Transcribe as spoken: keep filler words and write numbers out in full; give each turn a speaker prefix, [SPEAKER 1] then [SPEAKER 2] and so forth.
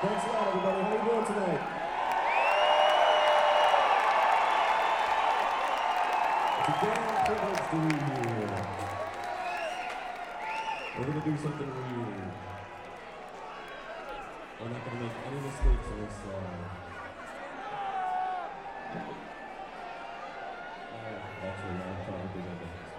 [SPEAKER 1] Thanks a lot, everybody. How you doing tonight? It's a damn privilege to be here. We're gonna do something weird. We're not gonna make any mistakes in this song. Oh, actually, I'm trying to do that.